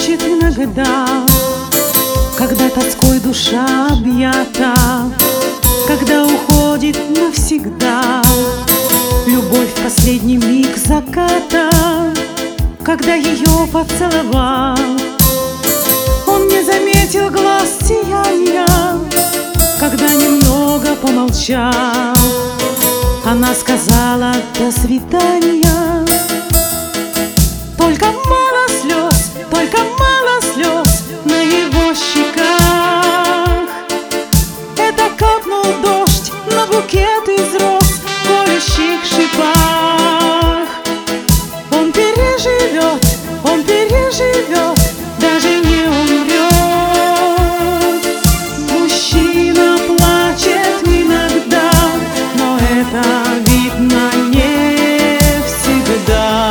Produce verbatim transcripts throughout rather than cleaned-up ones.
плачет иногда, когда тоской душа объята, когда уходит навсегда любовь в последний миг заката, когда ее поцеловал, он не заметил глаз сияния, когда немного помолчал, она сказала «до свидания». Только мало слез, только мало слез на его щеках. Это капнул дождь на букет из роз в колющих шипах. Он переживет, он переживет, даже не умрет. Мужчина плачет иногда, но это видно не всегда.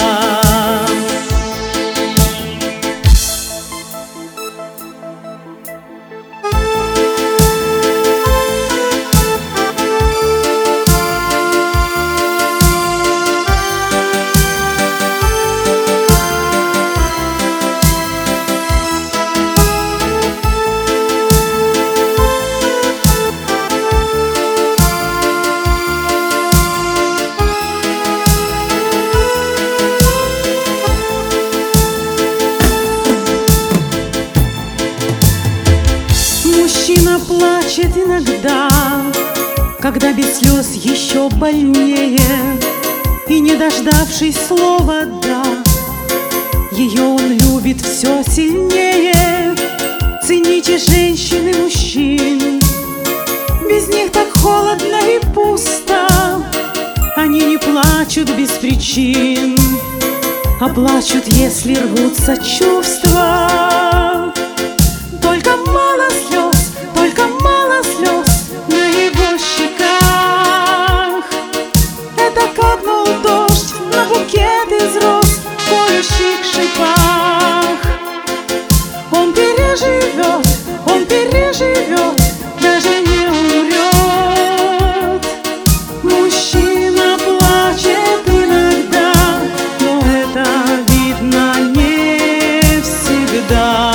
Мужчина плачет иногда, когда без слез еще больнее, и не дождавшись слова «да», ее он любит все сильнее. Цените женщин и мужчин, без них так холодно и пусто. Они не плачут без причин, а плачут, если рвутся чувства. Только мало слез, только мало слез на его щеках. Это капнул дождь на букет из роз в колющих шипах. Он переживет, он переживет, даже не умрет. Мужчина плачет иногда, но это видно не всегда.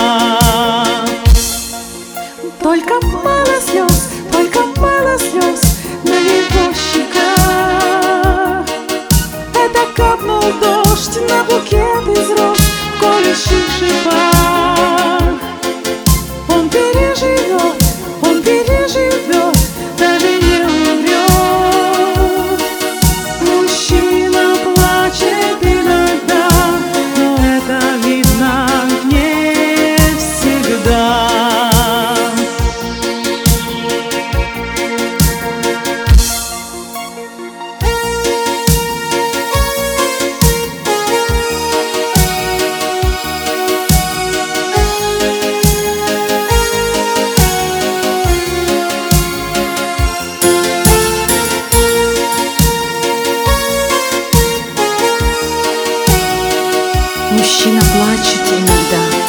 Только мало слез, только мало слез на его щеках. Это капнул дождь на букет из роз в колющих шипах. Он переживет, он переживет, даже не умрет. Мужчина плачет иногда, но это видно не всегда. Мужчина плачет иногда,